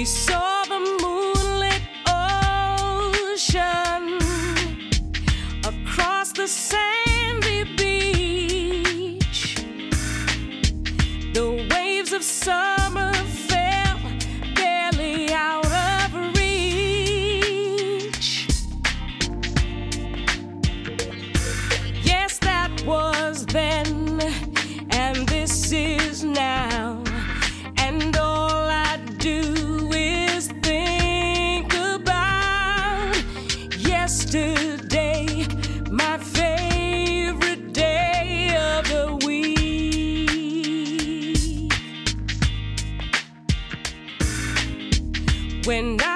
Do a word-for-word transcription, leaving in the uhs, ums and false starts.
We saw the moonlit ocean across the sandy beach. The waves of summer fell barely out of reach. Yes, that was then, and this is now. And all I do is think about yesterday, my favorite day of the week. When I